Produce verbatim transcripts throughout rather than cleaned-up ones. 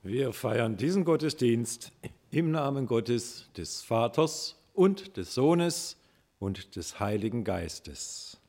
Wir feiern diesen Gottesdienst im Namen Gottes, des Vaters und des Sohnes und des Heiligen Geistes.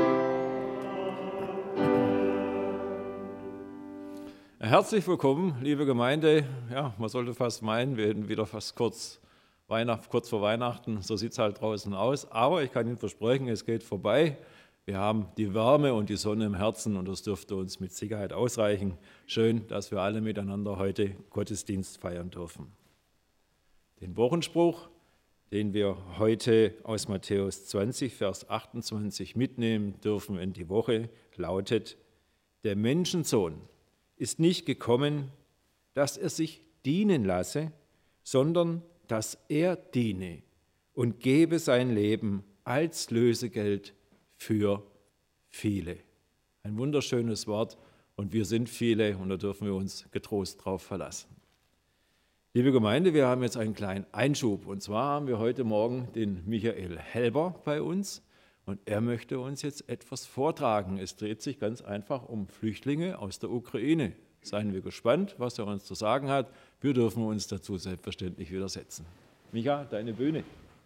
Herzlich willkommen, liebe Gemeinde. Ja, man sollte fast meinen, wir hätten wieder fast kurz, Weihnacht, kurz vor Weihnachten. So sieht es halt draußen aus. Aber ich kann Ihnen versprechen, es geht vorbei. Wir haben die Wärme und die Sonne im Herzen und das dürfte uns mit Sicherheit ausreichen. Schön, dass wir alle miteinander heute Gottesdienst feiern dürfen. Den Wochenspruch, den wir heute aus Matthäus zwanzig, Vers achtundzwanzig mitnehmen dürfen in die Woche, lautet: Der Menschensohn ist nicht gekommen, dass er sich dienen lasse, sondern dass er diene und gebe sein Leben als Lösegeld für viele. Ein wunderschönes Wort und wir sind viele und da dürfen wir uns getrost drauf verlassen. Liebe Gemeinde, wir haben jetzt einen kleinen Einschub und zwar haben wir heute Morgen den Michael Helber bei uns und er möchte uns jetzt etwas vortragen. Es dreht sich ganz einfach um Flüchtlinge aus der Ukraine. Seien wir gespannt, was er uns zu sagen hat. Wir dürfen uns dazu selbstverständlich widersetzen. Micha, deine Bühne.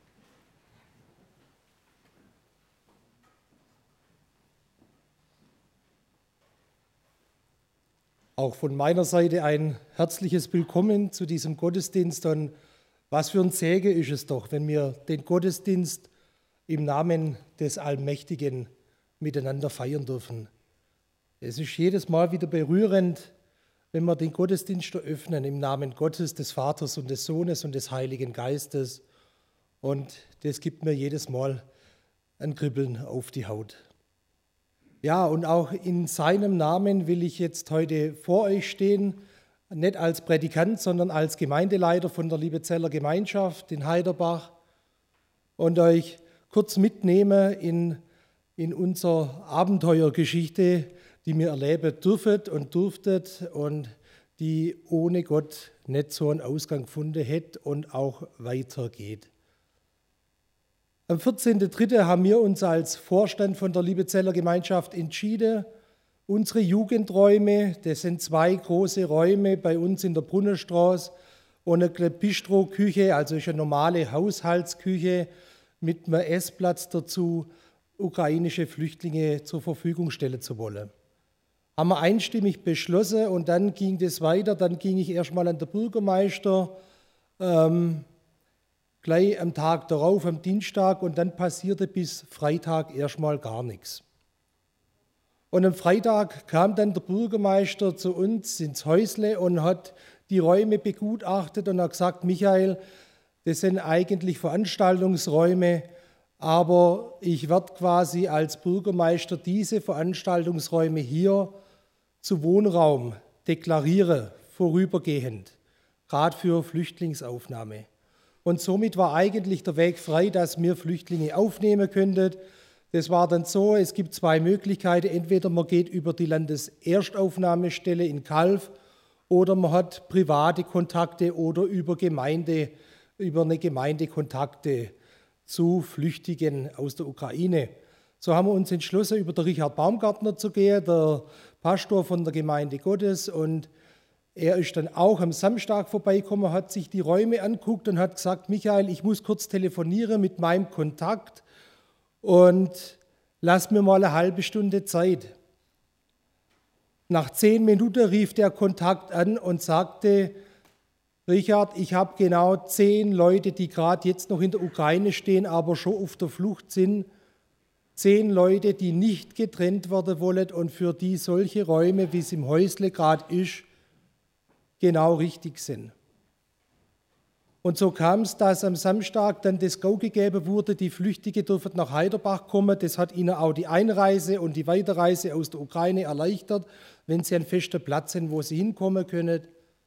Auch von meiner Seite ein herzliches Willkommen zu diesem Gottesdienst. Und was für ein Segen ist es doch, wenn wir den Gottesdienst im Namen des Allmächtigen miteinander feiern dürfen. Es ist jedes Mal wieder berührend, wenn wir den Gottesdienst eröffnen im Namen Gottes, des Vaters und des Sohnes und des Heiligen Geistes. Und das gibt mir jedes Mal ein Kribbeln auf die Haut. Ja, und auch in seinem Namen will ich jetzt heute vor euch stehen, nicht als Prädikant, sondern als Gemeindeleiter von der Liebezeller Gemeinschaft in Heiderbach und euch kurz mitnehmen in, in unsere Abenteuergeschichte, die wir erleben dürfen und durftet und die ohne Gott nicht so einen Ausgang gefunden hätte und auch weitergeht. Am vierzehnten dritten haben wir uns als Vorstand von der Liebezeller Gemeinschaft entschieden, unsere Jugendräume, das sind zwei große Räume bei uns in der Brunnenstraße und eine Bistro-Küche, also eine normale Haushaltsküche mit einem Essplatz dazu, ukrainische Flüchtlinge zur Verfügung stellen zu wollen. Haben wir einstimmig beschlossen und dann ging das weiter, dann ging ich erstmal an den Bürgermeister, ähm, gleich am Tag darauf, am Dienstag, und dann passierte bis Freitag erstmal gar nichts. Und am Freitag kam dann der Bürgermeister zu uns ins Häusle und hat die Räume begutachtet und hat gesagt: Michael, das sind eigentlich Veranstaltungsräume, aber ich werde quasi als Bürgermeister diese Veranstaltungsräume hier zu Wohnraum deklarieren, vorübergehend, gerade für Flüchtlingsaufnahme. Und somit war eigentlich der Weg frei, dass wir Flüchtlinge aufnehmen könnten. Das war dann so, es gibt zwei Möglichkeiten. Entweder man geht über die Landeserstaufnahmestelle in Calw oder man hat private Kontakte oder über, Gemeinde, über eine Gemeinde Kontakte zu Flüchtigen aus der Ukraine. So haben wir uns entschlossen, über den Richard Baumgartner zu gehen, der Pastor von der Gemeinde Gottes, und er ist dann auch am Samstag vorbeigekommen, hat sich die Räume angeguckt und hat gesagt: Michael, ich muss kurz telefonieren mit meinem Kontakt und lass mir mal eine halbe Stunde Zeit. Nach zehn Minuten rief der Kontakt an und sagte: Richard, ich habe genau zehn Leute, die gerade jetzt noch in der Ukraine stehen, aber schon auf der Flucht sind. Zehn Leute, die nicht getrennt werden wollen und für die solche Räume, wie es im Häusle gerade ist, genau richtig sind. Und so kam es, dass am Samstag dann das Go gegeben wurde, die Flüchtlinge dürfen nach Heiderbach kommen. Das hat ihnen auch die Einreise und die Weiterreise aus der Ukraine erleichtert, wenn sie einen festen Platz haben, wo sie hinkommen können.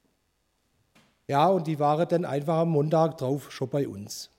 Ja, und die waren dann einfach am Montag drauf schon bei uns.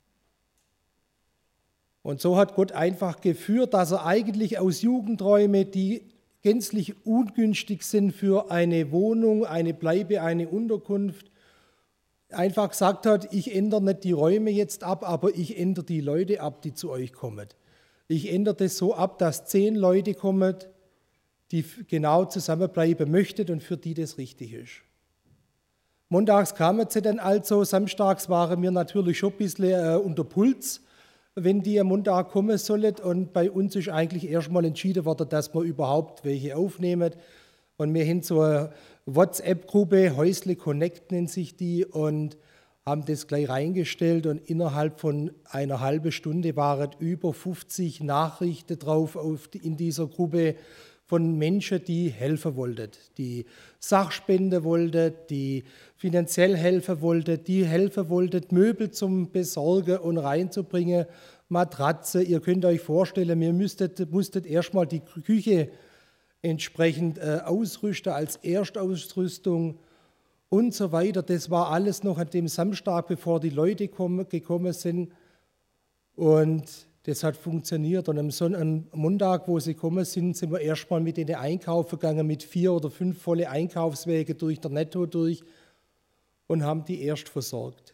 Und so hat Gott einfach geführt, dass er eigentlich aus Jugendräumen, die gänzlich ungünstig sind für eine Wohnung, eine Bleibe, eine Unterkunft, einfach gesagt hat: Ich ändere nicht die Räume jetzt ab, aber ich ändere die Leute ab, die zu euch kommen. Ich ändere das so ab, dass zehn Leute kommen, die genau zusammenbleiben möchten und für die das richtig ist. Montags kamen sie dann also, samstags waren wir natürlich schon ein bisschen äh, unter Puls, wenn die am Montag kommen sollen. Und bei uns ist eigentlich erstmal entschieden worden, dass wir überhaupt welche aufnehmen. Und wir haben so eine WhatsApp-Gruppe, Häusle Connect nennt sich die, und haben das gleich reingestellt. Und innerhalb von einer halben Stunde waren über fünfzig Nachrichten drauf auf die, in dieser Gruppe von Menschen, die helfen wollten, die Sachspende wollten, die finanziell helfen wollten, die helfen wollten, Möbel zum Besorgen und reinzubringen, Matratze. Ihr könnt euch vorstellen, wir müsstet, musstet erstmal die Küche entsprechend äh, ausrüsten als Erstausrüstung und so weiter. Das war alles noch an dem Samstag, bevor die Leute kommen, gekommen sind. Und das hat funktioniert. Und am, Son- am Montag, wo sie gekommen sind, sind wir erstmal mit denen einkaufen gegangen, mit vier oder fünf volle Einkaufswege durch der Netto durch und haben die erst versorgt.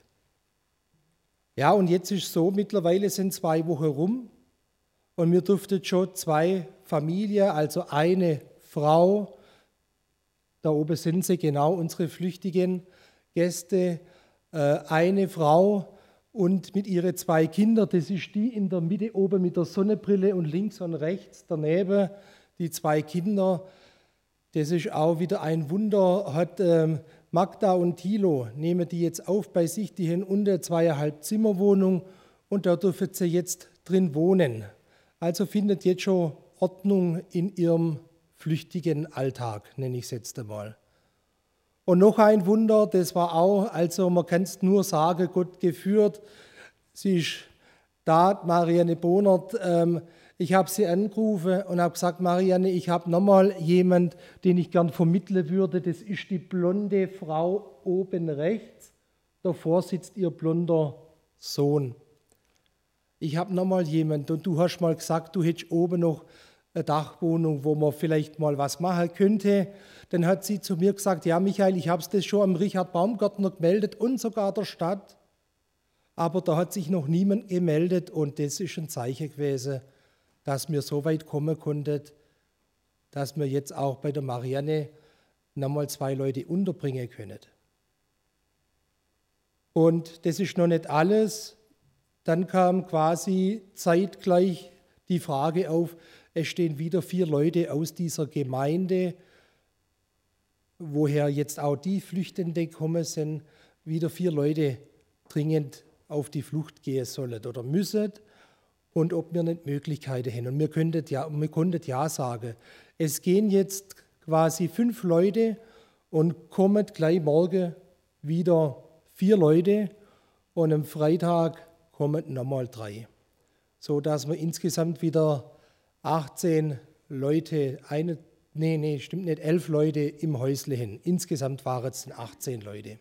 Ja, und jetzt ist es so, mittlerweile sind zwei Wochen rum und wir durften schon zwei Familien, also eine Frau, da oben sind sie, genau, unsere flüchtigen Gäste, eine Frau und mit ihren zwei Kindern, das ist die in der Mitte oben mit der Sonnenbrille und links und rechts daneben die zwei Kinder. Das ist auch wieder ein Wunder, hat ähm, Magda und Thilo, nehmen die jetzt auf bei sich, die haben unter zweieinhalb Zimmerwohnung und da dürfen sie jetzt drin wohnen. Also findet jetzt schon Ordnung in ihrem flüchtigen Alltag, nenne ich es jetzt einmal. Und noch ein Wunder, das war auch, also man kann es nur sagen, Gott geführt. Sie ist da, Marianne Bonert. Ähm, ich habe sie angerufen und habe gesagt, Marianne, ich habe nochmal jemand, den ich gern vermitteln würde. Das ist die blonde Frau oben rechts. Davor sitzt ihr blonder Sohn. Ich habe nochmal jemand und du hast mal gesagt, du hättest oben noch eine Dachwohnung, wo man vielleicht mal was machen könnte. Dann hat sie zu mir gesagt, ja Michael, ich habe es das schon am Richard Baumgartner gemeldet und sogar der Stadt, aber da hat sich noch niemand gemeldet und das ist ein Zeichen gewesen, dass wir so weit kommen konnten, dass wir jetzt auch bei der Marianne nochmal zwei Leute unterbringen können. Und das ist noch nicht alles. Dann kam quasi zeitgleich die Frage auf, es stehen wieder vier Leute aus dieser Gemeinde, woher jetzt auch die Flüchtenden kommen sind, wieder vier Leute dringend auf die Flucht gehen sollen oder müssen und ob wir nicht Möglichkeiten haben. Und wir könnten ja, wir konnten ja sagen, es gehen jetzt quasi fünf Leute und kommen gleich morgen wieder vier Leute und am Freitag kommen nochmal drei, sodass wir insgesamt wieder achtzehn Leute, eine, nee, nee, stimmt nicht, elf Leute im Häusle hin. Insgesamt waren es achtzehn Leute.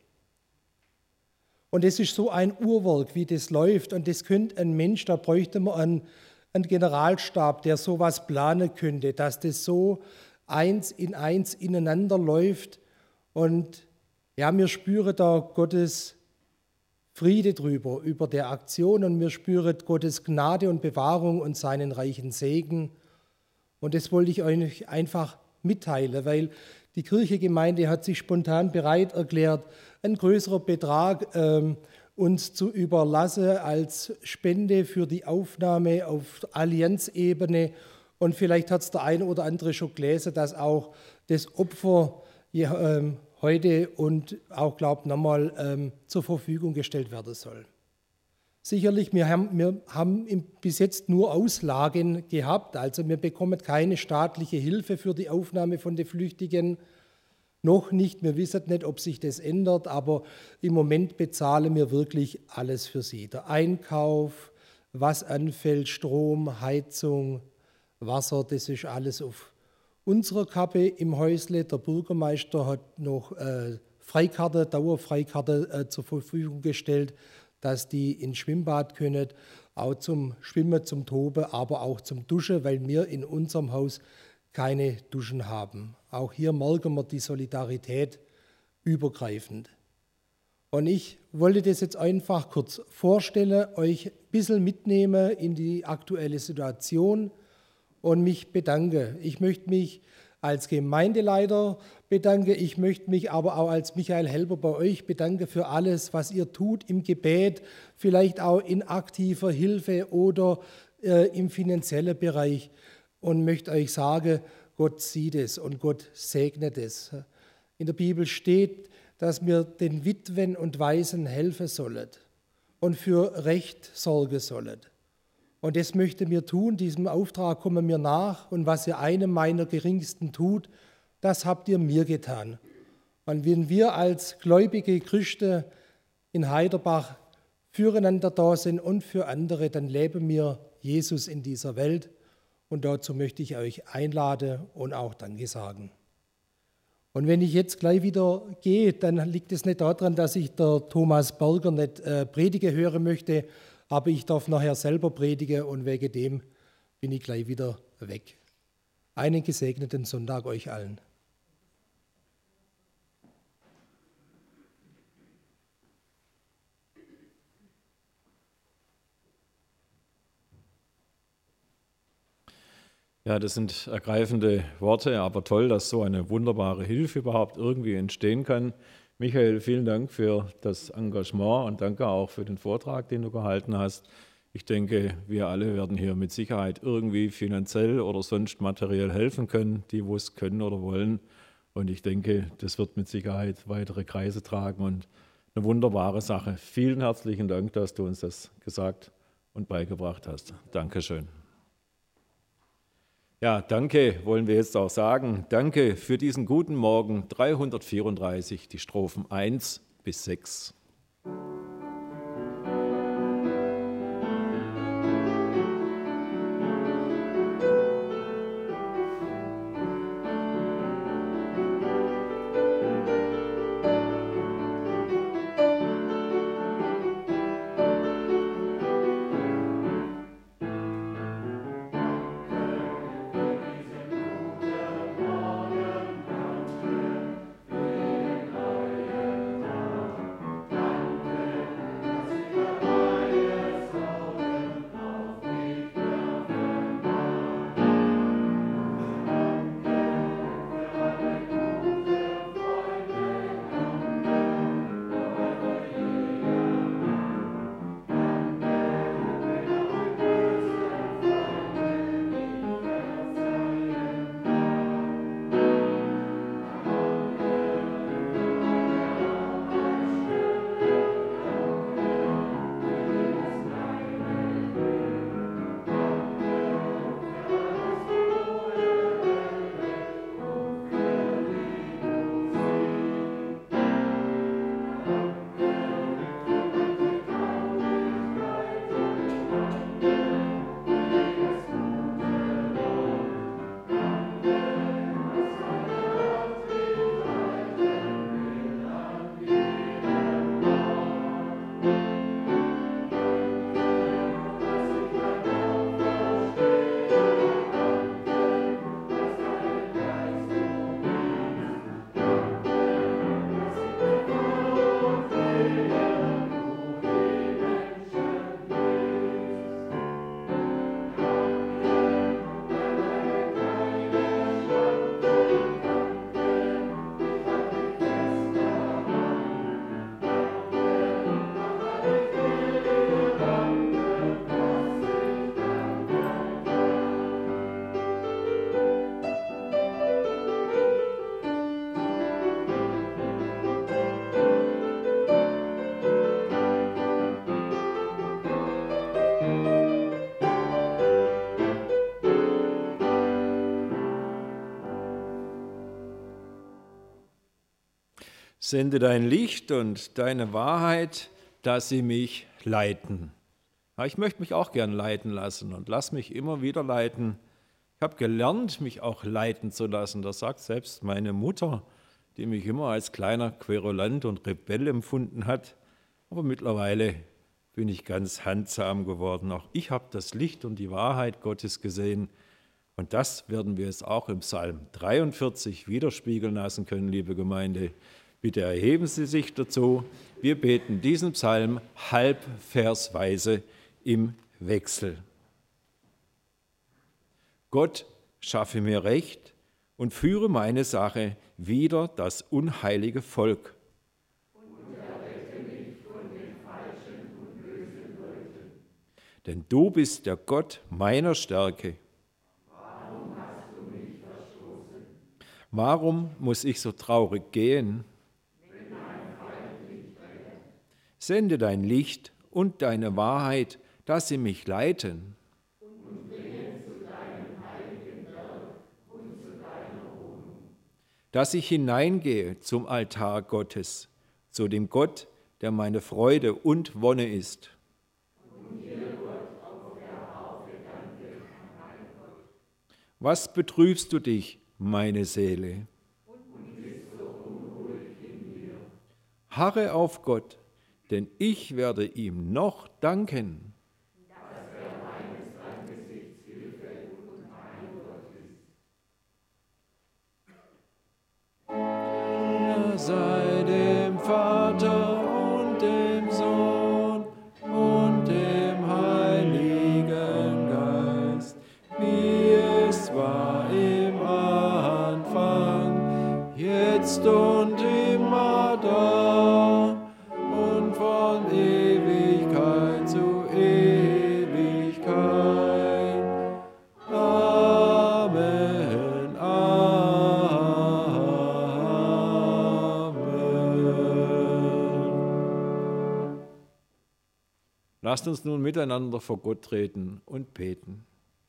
Und das ist so ein Uhrwerk, wie das läuft. Und das könnte ein Mensch, da bräuchte man einen, einen Generalstab, der sowas planen könnte, dass das so eins in eins ineinander läuft. Und ja, wir spüren da Gottes Friede drüber, über der Aktion und wir spüren Gottes Gnade und Bewahrung und seinen reichen Segen. Und das wollte ich euch einfach mitteilen, weil die Kirchengemeinde hat sich spontan bereit erklärt, einen größeren Betrag ähm, uns zu überlassen als Spende für die Aufnahme auf Allianzebene. Und vielleicht hat es der eine oder andere schon gelesen, dass auch das Opfer ja, ähm, heute und auch, glaube ich, nochmal ähm, zur Verfügung gestellt werden soll. Sicherlich, wir haben, wir haben bis jetzt nur Auslagen gehabt, also wir bekommen keine staatliche Hilfe für die Aufnahme von den Flüchtigen, noch nicht, wir wissen nicht, ob sich das ändert, aber im Moment bezahlen wir wirklich alles für sie. Der Einkauf, was anfällt, Strom, Heizung, Wasser, das ist alles auf unserer Kappe im Häusle. Der Bürgermeister hat noch äh, Freikarte, Dauerfreikarte äh, zur Verfügung gestellt, dass die ins Schwimmbad können, auch zum Schwimmen, zum Toben, aber auch zum Duschen, weil wir in unserem Haus keine Duschen haben. Auch hier merken wir die Solidarität übergreifend. Und ich wollte das jetzt einfach kurz vorstellen, euch ein bisschen mitnehmen in die aktuelle Situation und mich bedanke. Ich möchte mich als Gemeindeleiter bedanke. Ich möchte mich aber auch als Michael Helber bei euch bedanken für alles, was ihr tut im Gebet, vielleicht auch in aktiver Hilfe oder äh, im finanziellen Bereich. Und möchte euch sagen, Gott sieht es und Gott segnet es. In der Bibel steht, dass wir den Witwen und Waisen helfen sollen und für Recht sorgen sollen. Und das möchten wir tun, diesem Auftrag kommen wir nach. Und was ihr einem meiner Geringsten tut, das habt ihr mir getan. Und wenn wir als gläubige Christen in Heiderbach füreinander da sind und für andere, dann leben wir Jesus in dieser Welt. Und dazu möchte ich euch einladen und auch Danke sagen. Und wenn ich jetzt gleich wieder gehe, dann liegt es nicht daran, dass ich der Thomas Berger nicht äh, predigen hören möchte, aber ich darf nachher selber predigen und wegen dem bin ich gleich wieder weg. Einen gesegneten Sonntag euch allen. Ja, das sind ergreifende Worte, aber toll, dass so eine wunderbare Hilfe überhaupt irgendwie entstehen kann. Michael, vielen Dank für das Engagement und danke auch für den Vortrag, den du gehalten hast. Ich denke, wir alle werden hier mit Sicherheit irgendwie finanziell oder sonst materiell helfen können, die wo es können oder wollen. Und ich denke, das wird mit Sicherheit weitere Kreise tragen und eine wunderbare Sache. Vielen herzlichen Dank, dass du uns das gesagt und beigebracht hast. Dankeschön. Ja, danke wollen wir jetzt auch sagen. Danke für diesen guten Morgen dreihundertvierunddreißig, die Strophen eins bis sechs. Sende dein Licht und deine Wahrheit, dass sie mich leiten. Ja, ich möchte mich auch gern leiten lassen und lass mich immer wieder leiten. Ich habe gelernt, mich auch leiten zu lassen. Das sagt selbst meine Mutter, die mich immer als kleiner Querulant und Rebell empfunden hat. Aber mittlerweile bin ich ganz handsam geworden. Auch ich habe das Licht und die Wahrheit Gottes gesehen. Und das werden wir es auch im Psalm dreiundvierzig widerspiegeln lassen können, liebe Gemeinde. Bitte erheben Sie sich dazu. Wir beten diesen Psalm halbversweise im Wechsel. Gott, schaffe mir Recht und führe meine Sache wider das unheilige Volk. Und errette mich von den falschen und bösen Leuten. Denn du bist der Gott meiner Stärke. Warum hast du mich verstoßen? Warum muss ich so traurig gehen? Wenn mein Feind mich rettet. Sende dein Licht und deine Wahrheit, dass sie mich leiten. Und bringe zu deinem heiligen Berg und zu deiner Wohnung. Dass ich hineingehe zum Altar Gottes, zu dem Gott, der meine Freude und Wonne ist. Und dir, Gott, auf der Harfe danke, mein Gott. Was betrübst du dich, meine Seele? Und bist so unruhig in mir. Harre auf Gott, denn ich werde ihm noch danken. Dass er meines Angesichts Hilfe und mein Gott ist. Er sei dem Vater und dem Sohn und dem Heiligen Geist, wie es war im Anfang, jetzt und immer da und von Ewigkeit zu Ewigkeit. Amen, Amen. Lasst uns nun miteinander vor Gott treten und beten.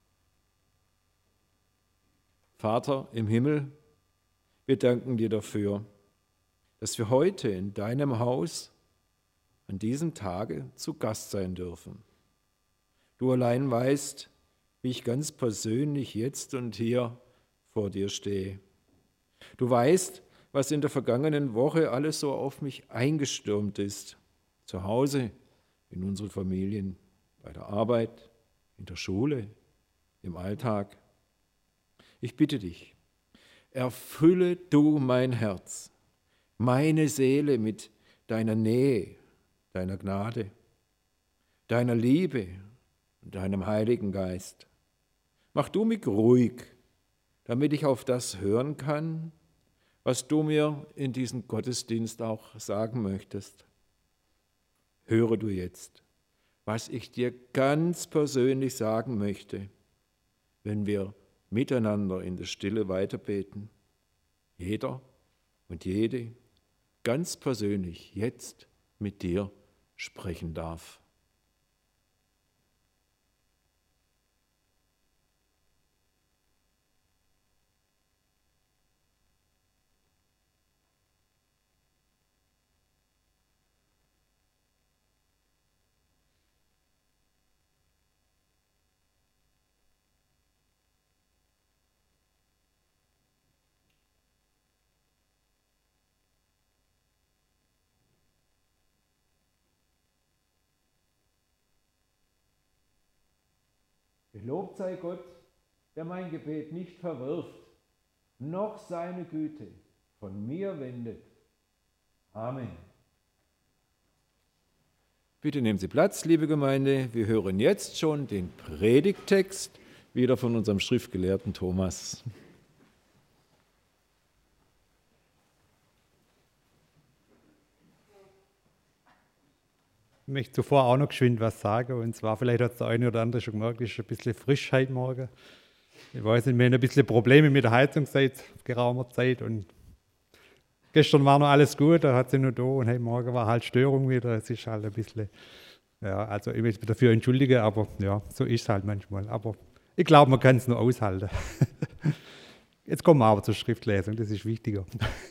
Vater im Himmel, wir danken dir dafür, dass wir heute in deinem Haus an diesem Tage zu Gast sein dürfen. Du allein weißt, wie ich ganz persönlich jetzt und hier vor dir stehe. Du weißt, was in der vergangenen Woche alles so auf mich eingestürmt ist. Zu Hause, in unseren Familien, bei der Arbeit, in der Schule, im Alltag. Ich bitte dich, erfülle du mein Herz, meine Seele mit deiner Nähe, deiner Gnade, deiner Liebe und deinem Heiligen Geist. Mach du mich ruhig, damit ich auf das hören kann, was du mir in diesem Gottesdienst auch sagen möchtest. Höre du jetzt, was ich dir ganz persönlich sagen möchte, wenn wir miteinander in der Stille weiterbeten. Jeder und jede ganz persönlich jetzt mit dir sprechen darf. Gelobt sei Gott, der mein Gebet nicht verwirft, noch seine Güte von mir wendet. Amen. Bitte nehmen Sie Platz, liebe Gemeinde. Wir hören jetzt schon den Predigttext, wieder von unserem Schriftgelehrten Thomas. Ich möchte zuvor auch noch geschwind was sagen, und zwar, vielleicht hat es der eine oder andere schon gemerkt, es ist ein bisschen frisch heute Morgen. Ich weiß nicht, wir haben ein bisschen Probleme mit der Heizung seit geraumer Zeit, und gestern war noch alles gut, da hat sie noch da, und heute Morgen war halt Störung wieder. Es ist halt ein bisschen, ja, also ich will mich dafür entschuldigen, aber ja, so ist es halt manchmal. Aber ich glaube, man kann es nur aushalten. Jetzt kommen wir aber zur Schriftlesung, das ist wichtiger.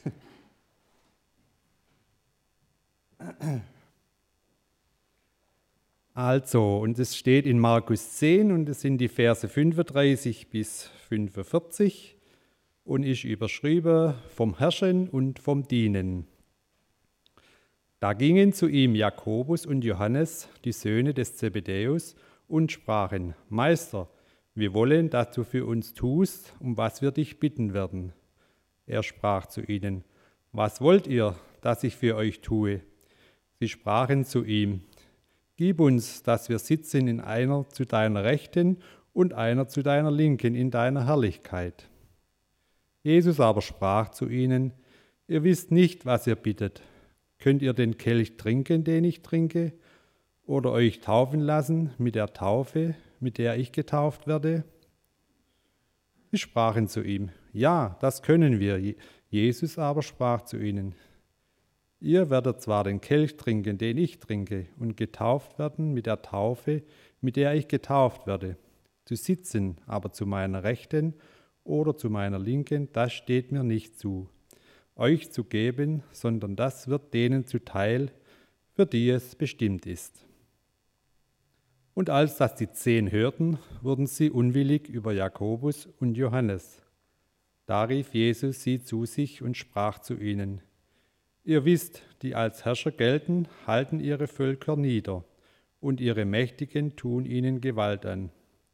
Also, und es steht in Markus zehn, und es sind die Verse fünfunddreißig bis fünfundvierzig und ist überschrieben vom Herrschen und vom Dienen. Da gingen zu ihm Jakobus und Johannes, die Söhne des Zebedäus, und sprachen: Meister, wir wollen, dass du für uns tust, um was wir dich bitten werden. Er sprach zu ihnen: Was wollt ihr, dass ich für euch tue? Sie sprachen zu ihm: Gib uns, dass wir sitzen in einer zu deiner Rechten und einer zu deiner Linken in deiner Herrlichkeit. Jesus aber sprach zu ihnen: Ihr wisst nicht, was ihr bittet. Könnt ihr den Kelch trinken, den ich trinke, oder euch taufen lassen mit der Taufe, mit der ich getauft werde? Sie sprachen zu ihm: Ja, das können wir. Jesus aber sprach zu ihnen: Ihr werdet zwar den Kelch trinken, den ich trinke, und getauft werden mit der Taufe, mit der ich getauft werde. Zu sitzen aber zu meiner Rechten oder zu meiner Linken, das steht mir nicht zu, euch zu geben, sondern das wird denen zuteil, für die es bestimmt ist. Und als das die Zehn hörten, wurden sie unwillig über Jakobus und Johannes. Da rief Jesus sie zu sich und sprach zu ihnen: Ihr wisst, die als Herrscher gelten, halten ihre Völker nieder, und ihre Mächtigen tun ihnen Gewalt an.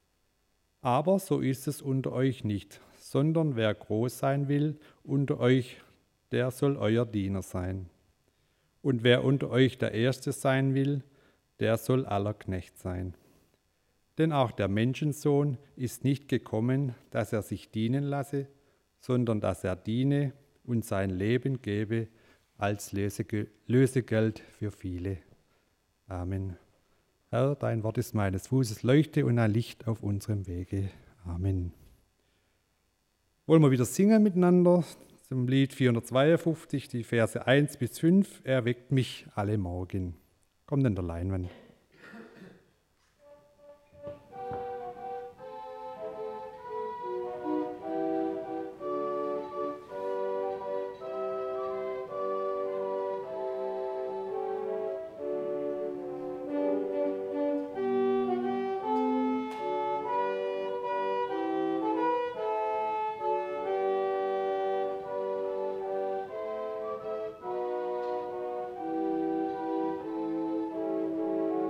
Aber so ist es unter euch nicht, sondern wer groß sein will unter euch, der soll euer Diener sein. Und wer unter euch der Erste sein will, der soll aller Knecht sein. Denn auch der Menschensohn ist nicht gekommen, dass er sich dienen lasse, sondern dass er diene und sein Leben gebe als Lösegeld für viele. Amen. Herr, dein Wort ist meines Fußes Leuchte und ein Licht auf unserem Wege. Amen. Wollen wir wieder singen miteinander zum Lied vierhundertzweiundfünfzig, die Verse eins bis fünf. Er weckt mich alle Morgen. Kommt in der Leinwand. Amen.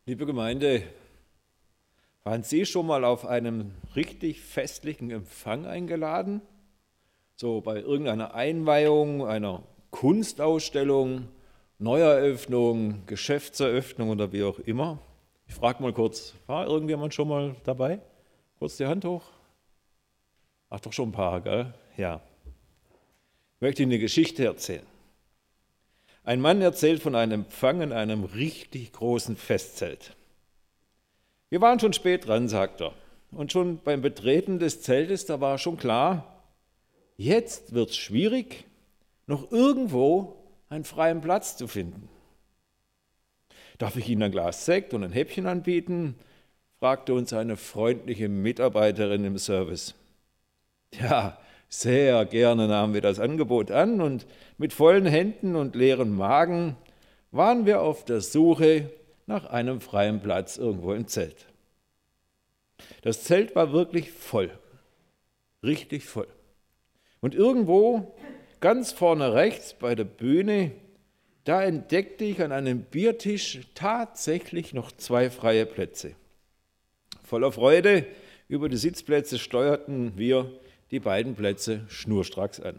Liebe Gemeinde, waren Sie schon mal auf einem richtig festlichen Empfang eingeladen? So bei irgendeiner Einweihung, einer Kunstausstellung, Neueröffnung, Geschäftseröffnung oder wie auch immer? Ich frage mal kurz, war irgendjemand schon mal dabei? Kurz die Hand hoch. Ach, doch schon ein paar, gell? Ja. Ich möchte Ihnen eine Geschichte erzählen. Ein Mann erzählt von einem Empfang in einem richtig großen Festzelt. Wir waren schon spät dran, sagt er. Und schon beim Betreten des Zeltes, da war schon klar, jetzt wird es schwierig, noch irgendwo einen freien Platz zu finden. Darf ich Ihnen ein Glas Sekt und ein Häppchen anbieten? Fragte uns eine freundliche Mitarbeiterin im Service. Ja, sehr gerne nahmen wir das Angebot an und mit vollen Händen und leeren Magen waren wir auf der Suche nach einem freien Platz irgendwo im Zelt. Das Zelt war wirklich voll, richtig voll. Und irgendwo ganz vorne rechts bei der Bühne, da entdeckte ich an einem Biertisch tatsächlich noch zwei freie Plätze. Voller Freude über die Sitzplätze steuerten wir die beiden Plätze schnurstracks an.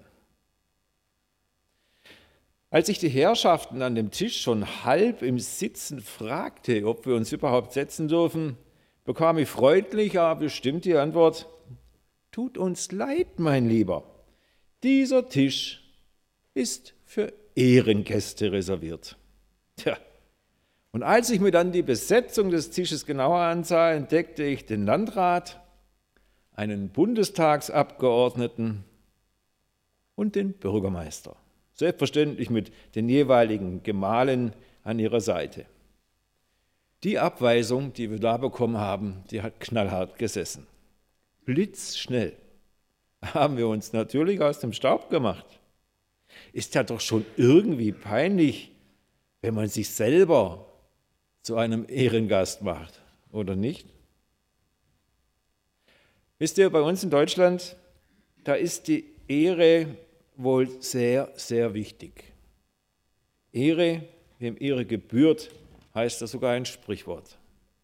Als ich die Herrschaften an dem Tisch schon halb im Sitzen fragte, ob wir uns überhaupt setzen dürfen, bekam ich freundlich, aber bestimmt die Antwort: Tut uns leid, mein Lieber, dieser Tisch ist für Ehrengäste reserviert. Tja. Und als ich mir dann die Besetzung des Tisches genauer ansah, entdeckte ich den Landrat, einen Bundestagsabgeordneten und den Bürgermeister. Selbstverständlich mit den jeweiligen Gemahlen an ihrer Seite. Die Abweisung, die wir da bekommen haben, die hat knallhart gesessen. Blitzschnell haben wir uns natürlich aus dem Staub gemacht. Ist ja doch schon irgendwie peinlich, wenn man sich selber zu einem Ehrengast macht, oder nicht? Wisst ihr, bei uns in Deutschland, da ist die Ehre wohl sehr, sehr wichtig. Ehre, wem Ehre gebührt, heißt das sogar ein Sprichwort.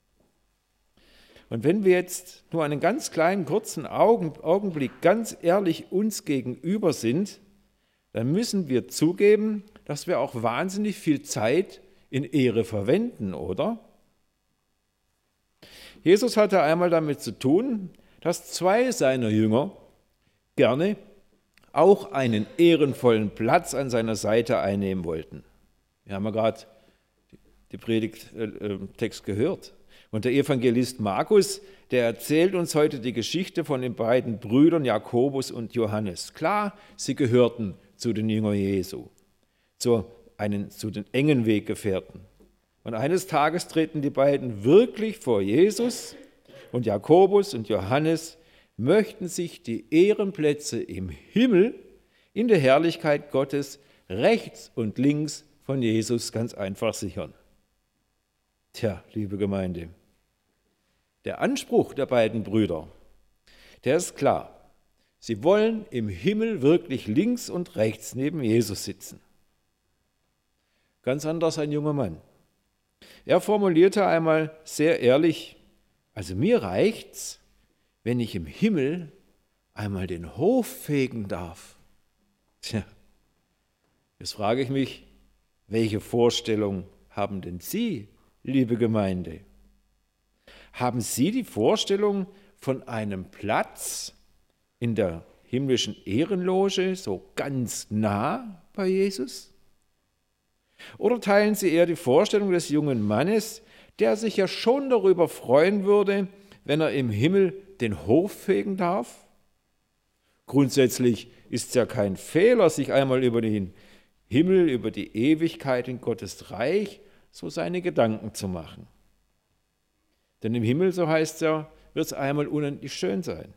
Und wenn wir jetzt nur einen ganz kleinen, kurzen Augenblick ganz ehrlich uns gegenüber sind, dann müssen wir zugeben, dass wir auch wahnsinnig viel Zeit in Ehre verwenden, oder? Jesus hatte einmal damit zu tun, dass zwei seiner Jünger gerne auch einen ehrenvollen Platz an seiner Seite einnehmen wollten. Wir haben ja gerade die Predigttext gehört. Und der Evangelist Markus, der erzählt uns heute die Geschichte von den beiden Brüdern Jakobus und Johannes. Klar, sie gehörten zu den Jüngern Jesu, zu, einen, zu den engen Weggefährten. Und eines Tages treten die beiden wirklich vor Jesus und Jakobus und Johannes möchten sich die Ehrenplätze im Himmel in der Herrlichkeit Gottes rechts und links von Jesus ganz einfach sichern. Tja, liebe Gemeinde, der Anspruch der beiden Brüder, der ist klar. Sie wollen im Himmel wirklich links und rechts neben Jesus sitzen. Ganz anders ein junger Mann. Er formulierte einmal sehr ehrlich: Also mir reicht's, wenn ich im Himmel einmal den Hof fegen darf. Tja, jetzt frage ich mich, welche Vorstellung haben denn Sie, liebe Gemeinde? Haben Sie die Vorstellung von einem Platz in der himmlischen Ehrenloge so ganz nah bei Jesus? Oder teilen Sie eher die Vorstellung des jungen Mannes, der sich ja schon darüber freuen würde, wenn er im Himmel den Hof fegen darf? Grundsätzlich ist es ja kein Fehler, sich einmal über den Himmel, über die Ewigkeit in Gottes Reich so seine Gedanken zu machen. Denn im Himmel, so heißt es ja, wird es einmal unendlich schön sein.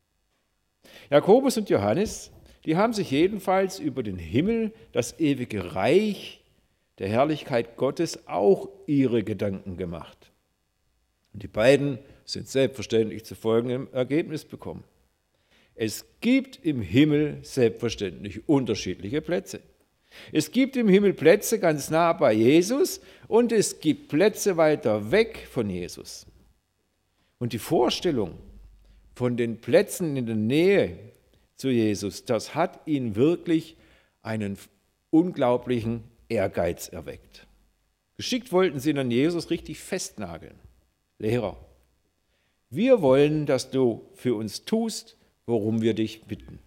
Jakobus und Johannes, die haben sich jedenfalls über den Himmel, das ewige Reich der Herrlichkeit Gottes, auch ihre Gedanken gemacht. Und die beiden sind selbstverständlich zu folgendem Ergebnis gekommen. Es gibt im Himmel selbstverständlich unterschiedliche Plätze. Es gibt im Himmel Plätze ganz nah bei Jesus und es gibt Plätze weiter weg von Jesus. Und die Vorstellung von den Plätzen in der Nähe zu Jesus, das hat ihn wirklich einen unglaublichen Ehrgeiz erweckt. Geschickt wollten sie dann Jesus richtig festnageln. Lehrer, wir wollen, dass du für uns tust, worum wir dich bitten.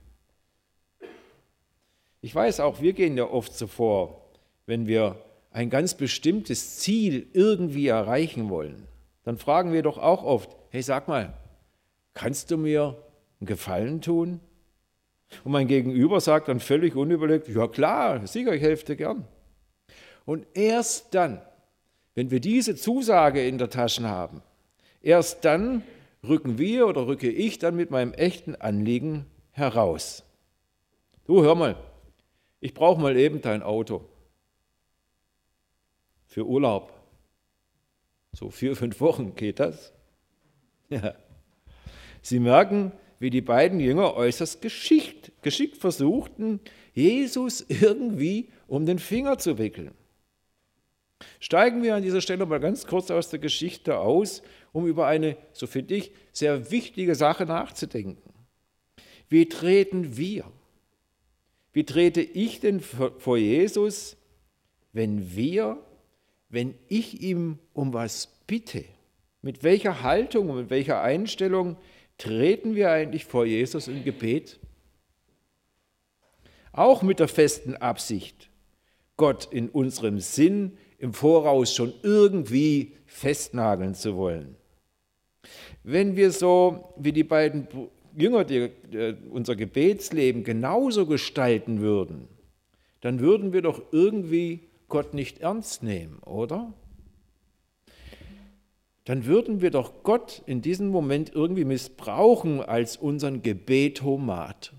Ich weiß auch, wir gehen ja oft so vor, wenn wir ein ganz bestimmtes Ziel irgendwie erreichen wollen. Dann fragen wir doch auch oft, hey, sag mal, kannst du mir einen Gefallen tun? Und mein Gegenüber sagt dann völlig unüberlegt, ja klar, sicher, ich helfe dir gern. Und erst dann, wenn wir diese Zusage in der Tasche haben, erst dann rücken wir oder rücke ich dann mit meinem echten Anliegen heraus. Du, hör mal, ich brauche mal eben dein Auto für Urlaub. So vier, fünf Wochen geht das. Ja. Sie merken, wie die beiden Jünger äußerst geschickt, geschickt versuchten, Jesus irgendwie um den Finger zu wickeln. Steigen wir an dieser Stelle mal ganz kurz aus der Geschichte aus, um über eine, so finde ich, sehr wichtige Sache nachzudenken. Wie treten wir? Wie trete ich denn vor Jesus, wenn wir, wenn ich ihm um was bitte? Mit welcher Haltung und mit welcher Einstellung treten wir eigentlich vor Jesus im Gebet? Auch mit der festen Absicht, Gott in unserem Sinn im Voraus schon irgendwie festnageln zu wollen. Wenn wir so wie die beiden Jünger die, die, unser Gebetsleben genauso gestalten würden, dann würden wir doch irgendwie Gott nicht ernst nehmen, oder? Dann würden wir doch Gott in diesem Moment irgendwie missbrauchen als unseren Gebetomat.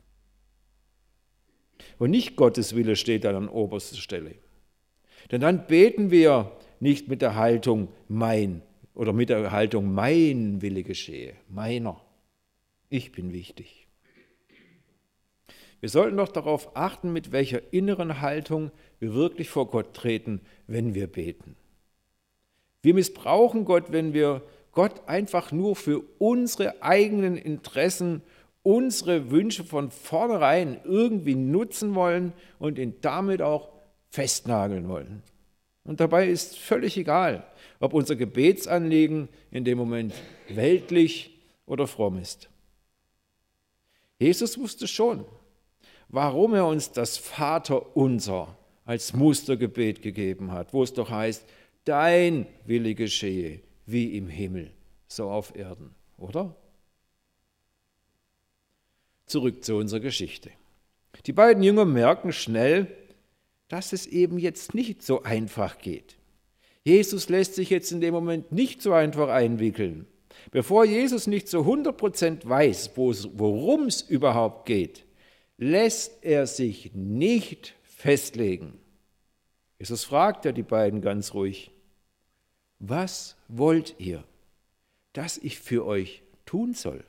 Und nicht Gottes Wille steht dann an oberster Stelle. Denn dann beten wir nicht mit der Haltung mein oder mit der Haltung mein Wille geschehe, meiner. Ich bin wichtig. Wir sollten doch darauf achten, mit welcher inneren Haltung wir wirklich vor Gott treten, wenn wir beten. Wir missbrauchen Gott, wenn wir Gott einfach nur für unsere eigenen Interessen, unsere Wünsche von vornherein irgendwie nutzen wollen und ihn damit auch festnageln wollen. Und dabei ist völlig egal, ob unser Gebetsanliegen in dem Moment weltlich oder fromm ist. Jesus wusste schon, warum er uns das Vaterunser als Mustergebet gegeben hat, wo es doch heißt, dein Wille geschehe, wie im Himmel, so auf Erden, oder? Zurück zu unserer Geschichte. Die beiden Jünger merken schnell, dass es eben jetzt nicht so einfach geht. Jesus lässt sich jetzt in dem Moment nicht so einfach einwickeln. Bevor Jesus nicht zu hundert Prozent weiß, worum es überhaupt geht, lässt er sich nicht festlegen. Jesus fragt ja die beiden ganz ruhig, was wollt ihr, dass ich für euch tun soll?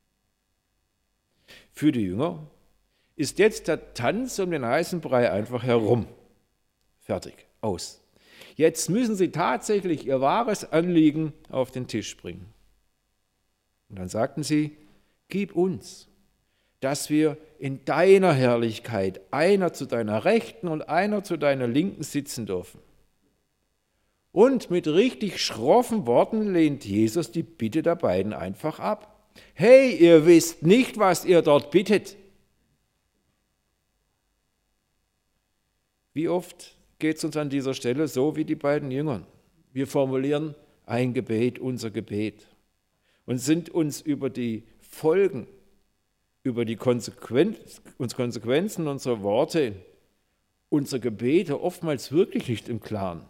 Für die Jünger ist jetzt der Tanz um den heißen Brei einfach herum. Fertig, aus. Jetzt müssen sie tatsächlich ihr wahres Anliegen auf den Tisch bringen. Und dann sagten sie, gib uns, dass wir in deiner Herrlichkeit einer zu deiner Rechten und einer zu deiner Linken sitzen dürfen. Und mit richtig schroffen Worten lehnt Jesus die Bitte der beiden einfach ab. Hey, ihr wisst nicht, was ihr dort bittet. Wie oft geht es uns an dieser Stelle so wie die beiden Jüngern? Wir formulieren ein Gebet, unser Gebet, und sind uns über die Folgen, über die Konsequenz, Konsequenzen unserer Worte, unserer Gebete oftmals wirklich nicht im Klaren.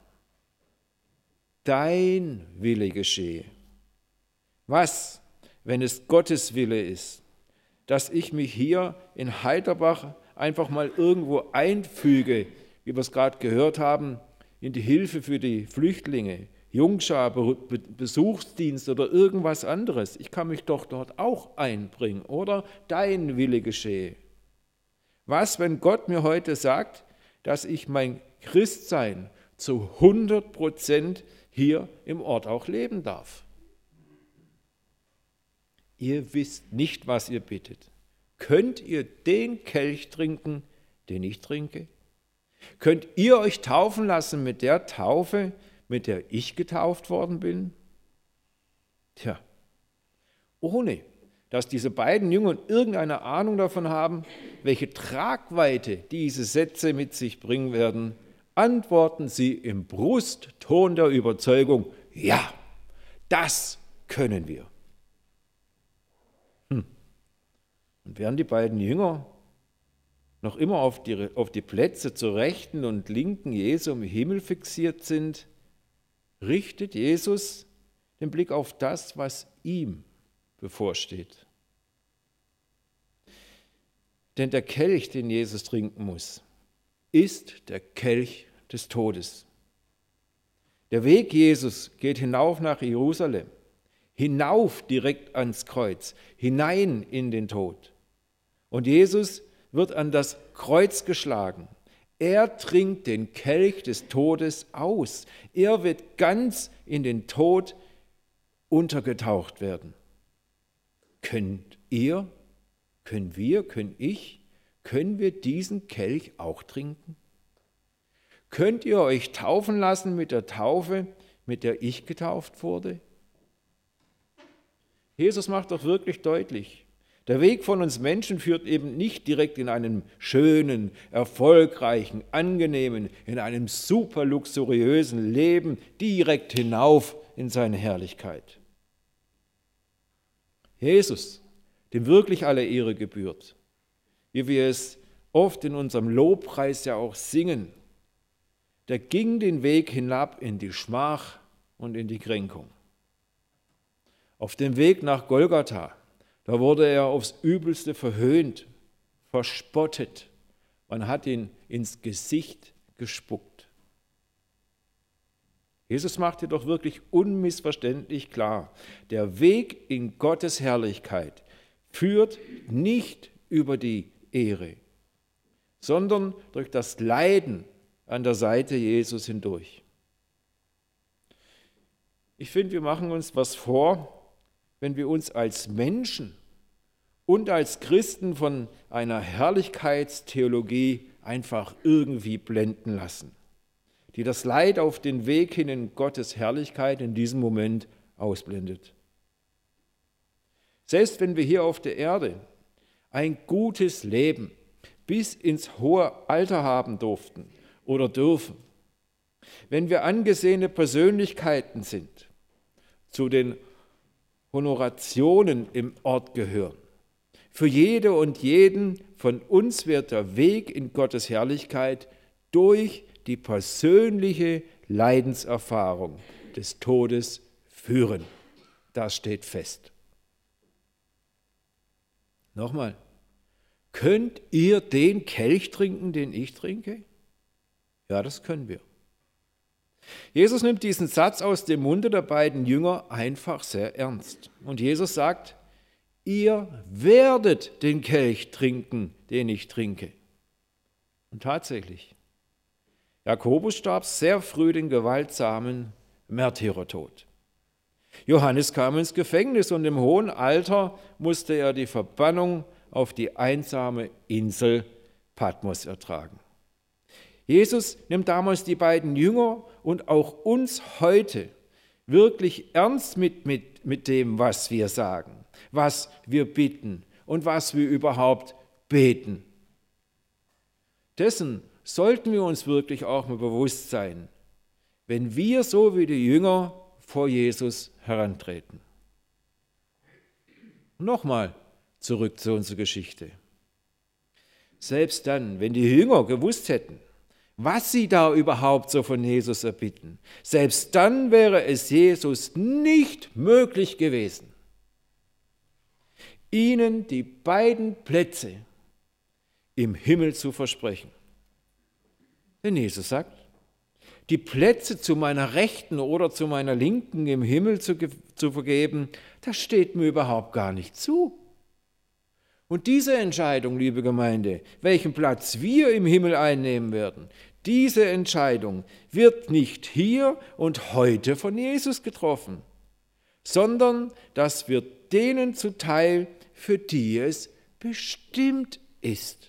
Dein Wille geschehe. Was, wenn es Gottes Wille ist, dass ich mich hier in Heiderbach einfach mal irgendwo einfüge, wie wir es gerade gehört haben, in die Hilfe für die Flüchtlinge, Jungschar, Besuchsdienst oder irgendwas anderes. Ich kann mich doch dort auch einbringen, oder? Dein Wille geschehe. Was, wenn Gott mir heute sagt, dass ich mein Christsein zu hundert Prozent hier im Ort auch leben darf. Ihr wisst nicht, was ihr bittet. Könnt ihr den Kelch trinken, den ich trinke? Könnt ihr euch taufen lassen mit der Taufe, mit der ich getauft worden bin? Tja, ohne dass diese beiden Jünger irgendeine Ahnung davon haben, welche Tragweite diese Sätze mit sich bringen werden, antworten sie im Brustton der Überzeugung, ja, das können wir. Hm. Und während die beiden Jünger noch immer auf die, auf die Plätze zur Rechten und Linken Jesu im Himmel fixiert sind, richtet Jesus den Blick auf das, was ihm bevorsteht. Denn der Kelch, den Jesus trinken muss, ist der Kelch des Todes. Der Weg Jesus geht hinauf nach Jerusalem, hinauf direkt ans Kreuz, hinein in den Tod. Und Jesus wird an das Kreuz geschlagen. Er trinkt den Kelch des Todes aus. Er wird ganz in den Tod untergetaucht werden. Könnt ihr, können wir, können ich, können wir diesen Kelch auch trinken? Könnt ihr euch taufen lassen mit der Taufe, mit der ich getauft wurde? Jesus macht doch wirklich deutlich, der Weg von uns Menschen führt eben nicht direkt in einem schönen, erfolgreichen, angenehmen, in einem super luxuriösen Leben direkt hinauf in seine Herrlichkeit. Jesus, dem wirklich alle Ehre gebührt, wie wir es oft in unserem Lobpreis ja auch singen, der ging den Weg hinab in die Schmach und in die Kränkung. Auf dem Weg nach Golgatha, da wurde er aufs Übelste verhöhnt, verspottet. Man hat ihn ins Gesicht gespuckt. Jesus machte doch wirklich unmissverständlich klar, der Weg in Gottes Herrlichkeit führt nicht über die Ehre, sondern durch das Leiden an der Seite Jesus hindurch. Ich finde, wir machen uns was vor, wenn wir uns als Menschen und als Christen von einer Herrlichkeitstheologie einfach irgendwie blenden lassen, die das Leid auf den Weg hin in Gottes Herrlichkeit in diesem Moment ausblendet. Selbst wenn wir hier auf der Erde ein gutes Leben bis ins hohe Alter haben durften oder dürfen, wenn wir angesehene Persönlichkeiten sind, zu den Honorationen im Ort gehören. Für jede und jeden von uns wird der Weg in Gottes Herrlichkeit durch die persönliche Leidenserfahrung des Todes führen. Das steht fest. Nochmal, könnt ihr den Kelch trinken, den ich trinke? Ja, das können wir. Jesus nimmt diesen Satz aus dem Munde der beiden Jünger einfach sehr ernst. Und Jesus sagt, ihr werdet den Kelch trinken, den ich trinke. Und tatsächlich, Jakobus starb sehr früh den gewaltsamen Märtyrertod. Johannes kam ins Gefängnis und im hohen Alter musste er die Verbannung auf die einsame Insel Patmos ertragen. Jesus nimmt damals die beiden Jünger und auch uns heute wirklich ernst mit, mit, mit dem, was wir sagen, was wir bitten und was wir überhaupt beten. Dessen sollten wir uns wirklich auch mal bewusst sein, wenn wir so wie die Jünger vor Jesus herantreten. Nochmal zurück zu unserer Geschichte. Selbst dann, wenn die Jünger gewusst hätten, was sie da überhaupt so von Jesus erbitten, selbst dann wäre es Jesus nicht möglich gewesen, ihnen die beiden Plätze im Himmel zu versprechen. Denn Jesus sagt, die Plätze zu meiner Rechten oder zu meiner Linken im Himmel zu, zu vergeben, das steht mir überhaupt gar nicht zu. Und diese Entscheidung, liebe Gemeinde, welchen Platz wir im Himmel einnehmen werden, diese Entscheidung wird nicht hier und heute von Jesus getroffen, sondern das wird denen zuteil, für die es bestimmt ist.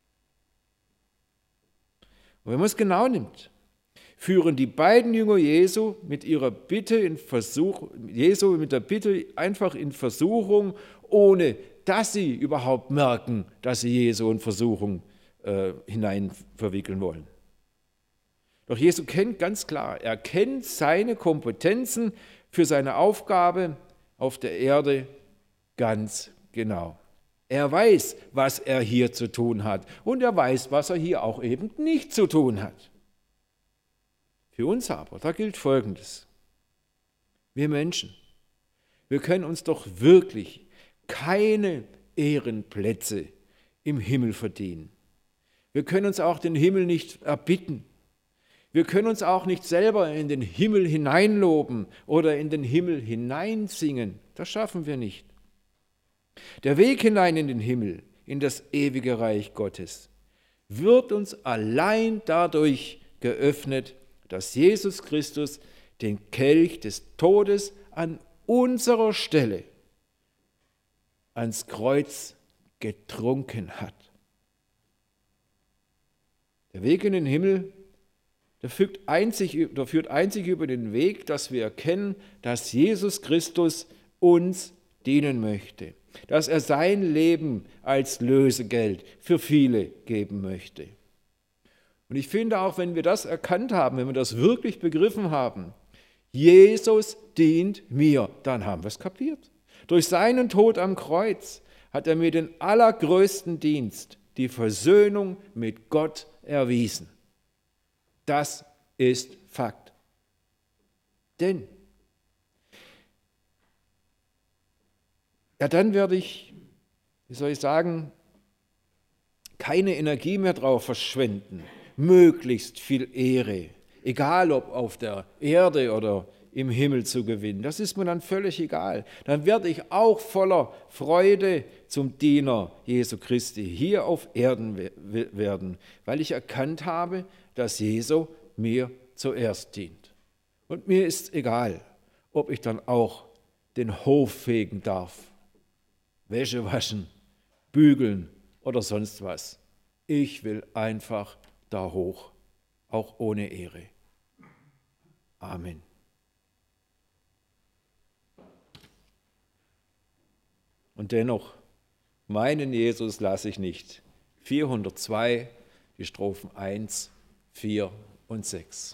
Und wenn man es genau nimmt, führen die beiden Jünger Jesu mit ihrer Bitte in Versuch, Jesu mit der Bitte einfach in Versuchung, ohne dass sie überhaupt merken, dass sie Jesu in Versuchung äh, hinein verwickeln wollen. Doch Jesu kennt ganz klar, er kennt seine Kompetenzen für seine Aufgabe auf der Erde ganz genau. Er weiß, was er hier zu tun hat und er weiß, was er hier auch eben nicht zu tun hat. Für uns aber, da gilt Folgendes. Wir Menschen, wir können uns doch wirklich keine Ehrenplätze im Himmel verdienen. Wir können uns auch den Himmel nicht erbitten. Wir können uns auch nicht selber in den Himmel hineinloben oder in den Himmel hineinsingen. Das schaffen wir nicht. Der Weg hinein in den Himmel, in das ewige Reich Gottes, wird uns allein dadurch geöffnet, dass Jesus Christus den Kelch des Todes an unserer Stelle ans Kreuz getrunken hat. Der Weg in den Himmel, der führt einzig, der führt einzig über den Weg, dass wir erkennen, dass Jesus Christus uns dienen möchte, dass er sein Leben als Lösegeld für viele geben möchte. Und ich finde auch, wenn wir das erkannt haben, wenn wir das wirklich begriffen haben, Jesus dient mir, dann haben wir es kapiert. Durch seinen Tod am Kreuz hat er mir den allergrößten Dienst, die Versöhnung mit Gott erwiesen. Das ist Fakt. Denn, ja, dann werde ich, wie soll ich sagen, keine Energie mehr drauf verschwenden, möglichst viel Ehre, egal ob auf der Erde oder im Himmel zu gewinnen. Das ist mir dann völlig egal. Dann werde ich auch voller Freude zum Diener Jesu Christi hier auf Erden werden, weil ich erkannt habe, dass Jesu mir zuerst dient. Und mir ist egal, ob ich dann auch den Hof fegen darf, Wäsche waschen, bügeln oder sonst was. Ich will einfach da hoch, auch ohne Ehre. Amen. Und dennoch, meinen Jesus lasse ich nicht. vierhundertzwei, die Strophen eins, vier und sechs.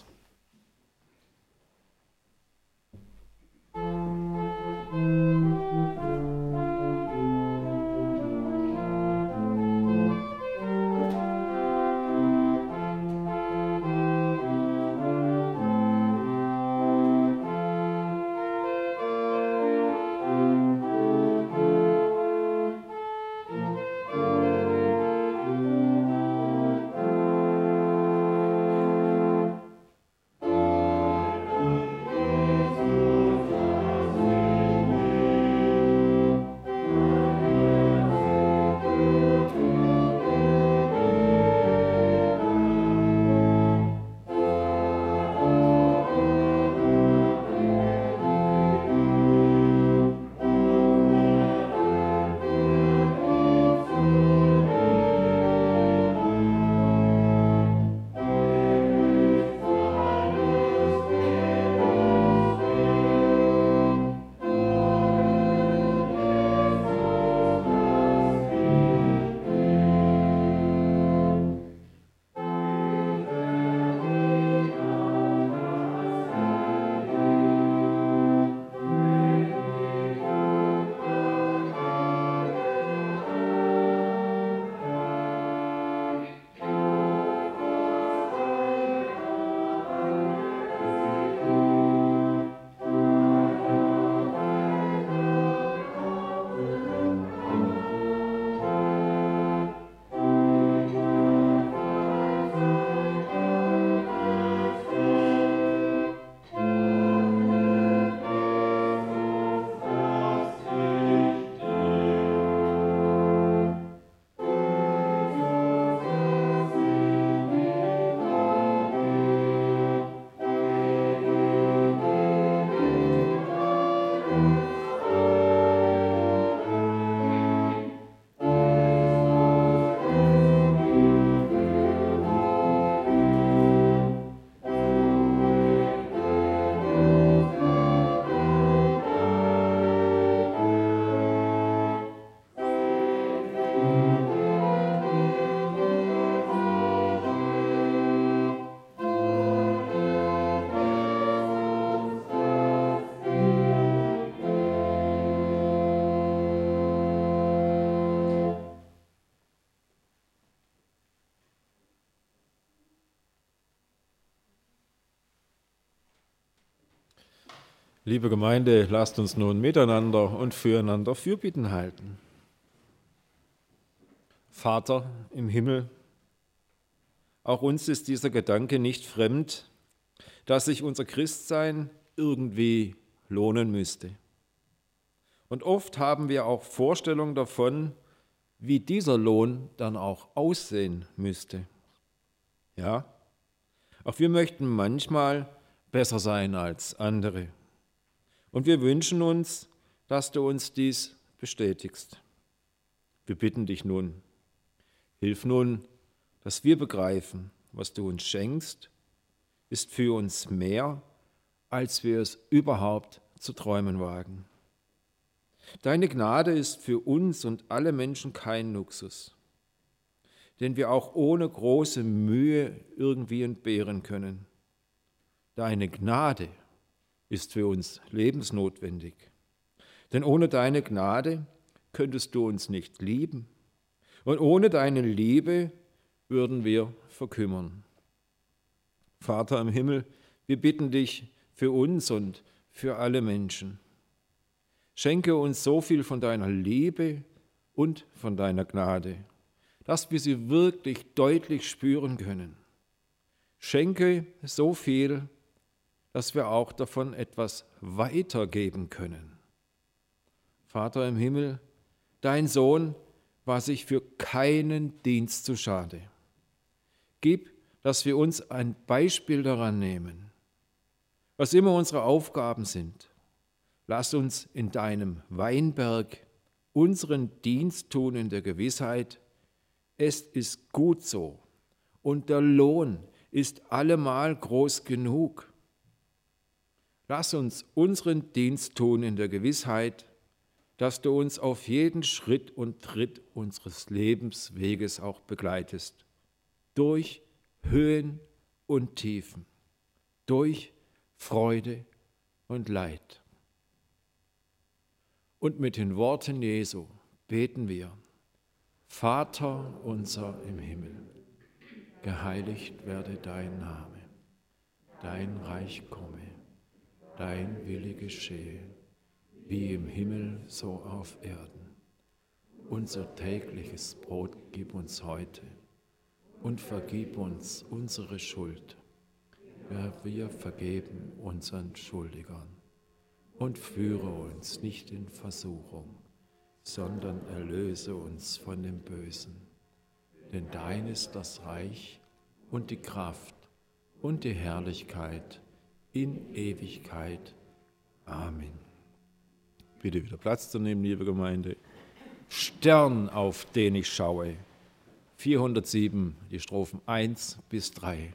Liebe Gemeinde, lasst uns nun miteinander und füreinander Fürbitten halten. Vater im Himmel, auch uns ist dieser Gedanke nicht fremd, dass sich unser Christsein irgendwie lohnen müsste. Und oft haben wir auch Vorstellungen davon, wie dieser Lohn dann auch aussehen müsste. Ja, auch wir möchten manchmal besser sein als andere. Und wir wünschen uns, dass du uns dies bestätigst. Wir bitten dich nun, hilf nun, dass wir begreifen, was du uns schenkst, ist für uns mehr, als wir es überhaupt zu träumen wagen. Deine Gnade ist für uns und alle Menschen kein Luxus, den wir auch ohne große Mühe irgendwie entbehren können. Deine Gnade ist für uns lebensnotwendig. Denn ohne deine Gnade könntest du uns nicht lieben. Und ohne deine Liebe würden wir verkümmern. Vater im Himmel, wir bitten dich für uns und für alle Menschen. Schenke uns so viel von deiner Liebe und von deiner Gnade, dass wir sie wirklich deutlich spüren können. Schenke so viel, dass wir auch davon etwas weitergeben können. Vater im Himmel, dein Sohn war sich für keinen Dienst zu schade. Gib, dass wir uns ein Beispiel daran nehmen. Was immer unsere Aufgaben sind, lass uns in deinem Weinberg unseren Dienst tun in der Gewissheit, es ist gut so und der Lohn ist allemal groß genug. Lass uns unseren Dienst tun in der Gewissheit, dass du uns auf jeden Schritt und Tritt unseres Lebensweges auch begleitest, durch Höhen und Tiefen, durch Freude und Leid. Und mit den Worten Jesu beten wir, Vater unser im Himmel, geheiligt werde dein Name, dein Reich komme, dein Wille geschehe, wie im Himmel so auf Erden. Unser tägliches Brot gib uns heute und vergib uns unsere Schuld, ja, wir vergeben unseren Schuldigern. Und führe uns nicht in Versuchung, sondern erlöse uns von dem Bösen. Denn dein ist das Reich und die Kraft und die Herrlichkeit in Ewigkeit. Amen. Bitte wieder Platz zu nehmen, liebe Gemeinde. Stern, auf den ich schaue. vierhundertsieben, die Strophen eins bis drei.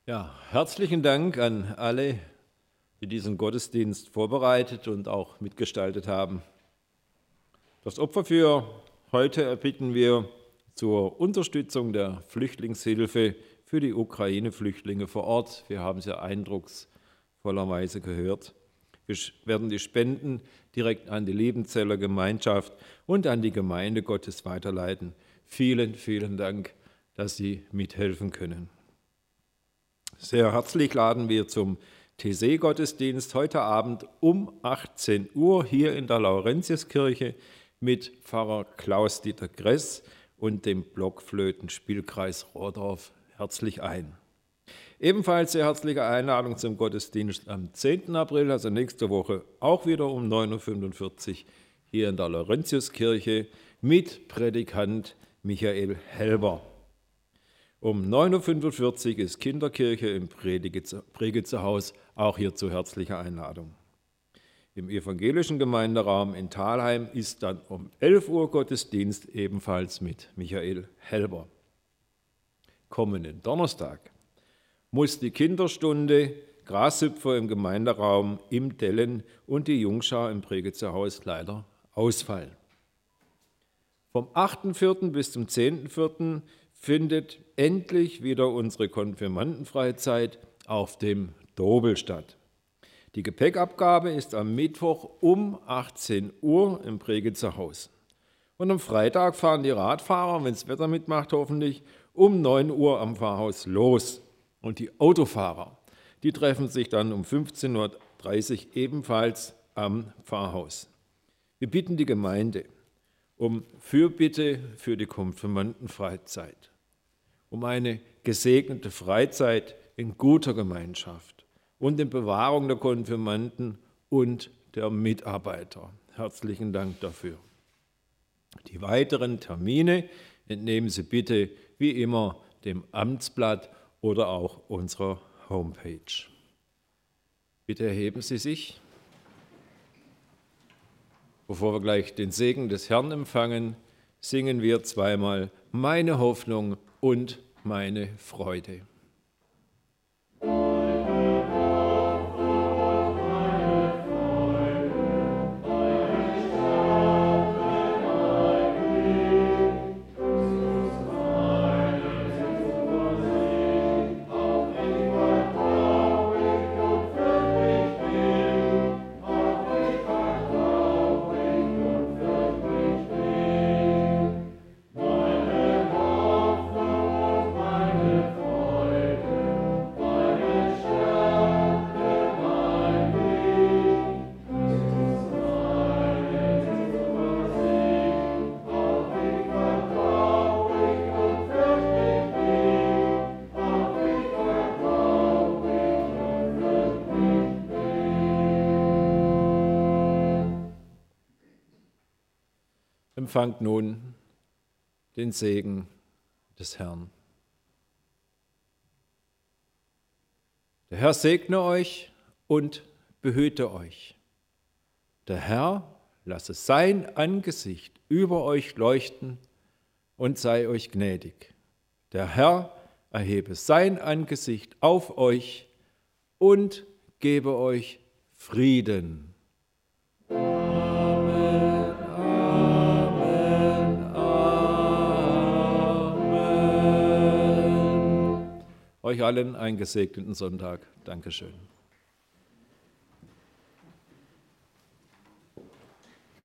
Ja, herzlichen Dank an alle, die diesen Gottesdienst vorbereitet und auch mitgestaltet haben. Das Opfer für heute erbitten wir zur Unterstützung der Flüchtlingshilfe für die Ukraine-Flüchtlinge vor Ort. Wir haben es ja eindrucksvollerweise gehört. Wir werden die Spenden direkt an die Liebenzeller Gemeinschaft und an die Gemeinde Gottes weiterleiten. Vielen, vielen Dank, dass Sie mithelfen können. Sehr herzlich laden wir zum T C-Gottesdienst heute Abend um achtzehn Uhr hier in der Laurentiuskirche mit Pfarrer Klaus-Dieter Gress und dem Blockflötenspielkreis Rohrdorf herzlich ein. Ebenfalls sehr herzliche Einladung zum Gottesdienst am zehnten April, also nächste Woche, auch wieder um neun Uhr fünfundvierzig hier in der Laurentiuskirche mit Predikant Michael Helber. Um neun Uhr fünfundvierzig ist Kinderkirche im Pregitzer-Haus, auch hierzu herzliche Einladung. Im evangelischen Gemeinderaum in Thalheim ist dann um elf Uhr Gottesdienst, ebenfalls mit Michael Helber. Kommenden Donnerstag muss die Kinderstunde Grashüpfer im Gemeinderaum im Dellen und die Jungschar im Pregitzer-Haus leider ausfallen. Vom achten vierten bis zum zehnten vierten findet endlich wieder unsere Konfirmandenfreizeit auf dem Dobel statt. Die Gepäckabgabe ist am Mittwoch um achtzehn Uhr im Pregitzer Haus. Und am Freitag fahren die Radfahrer, wenn das Wetter mitmacht hoffentlich, um neun Uhr am Pfarrhaus los. Und die Autofahrer, die treffen sich dann um fünfzehn Uhr dreißig ebenfalls am Pfarrhaus. Wir bitten die Gemeinde um Fürbitte für die Konfirmandenfreizeit, um eine gesegnete Freizeit in guter Gemeinschaft und in Bewahrung der Konfirmanden und der Mitarbeiter. Herzlichen Dank dafür. Die weiteren Termine entnehmen Sie bitte wie immer dem Amtsblatt oder auch unserer Homepage. Bitte erheben Sie sich. Bevor wir gleich den Segen des Herrn empfangen, singen wir zweimal Meine Hoffnung und meine Freude. Empfangt nun den Segen des Herrn. Der Herr segne euch und behüte euch. Der Herr lasse sein Angesicht über euch leuchten und sei euch gnädig. Der Herr erhebe sein Angesicht auf euch und gebe euch Frieden. Euch allen einen gesegneten Sonntag. Dankeschön.